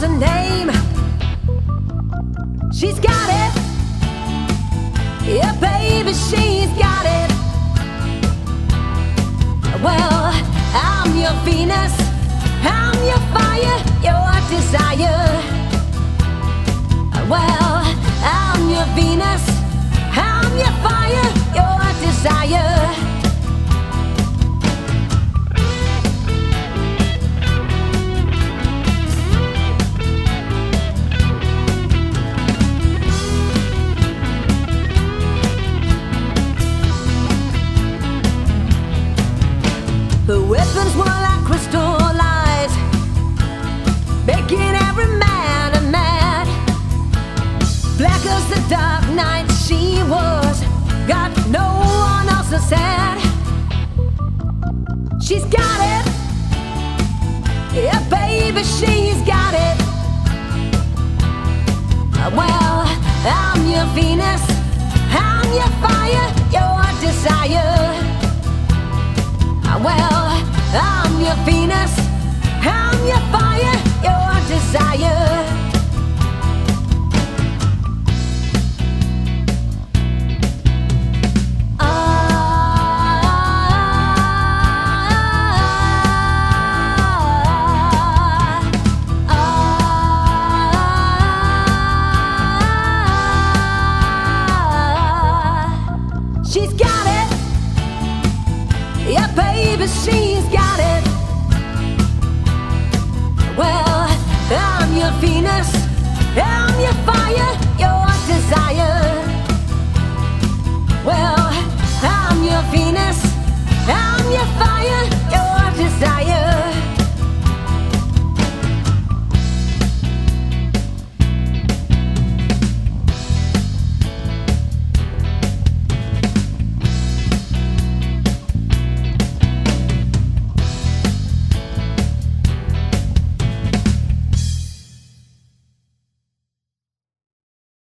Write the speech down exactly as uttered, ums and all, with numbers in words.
her name. She's got it. Yeah, baby, she's got it. Well, I'm your Venus, I'm your fire, your desire. Well, I'm your Venus, I'm your fire, your desire. The weapons were like crystal eyes, making every man a mad. Black as the dark night she was, got no one else to sad. She's got it, yeah, baby, she's got it. Well, I'm your Venus, I'm your fire, your desire. Well, I'm your Venus, I'm your fire.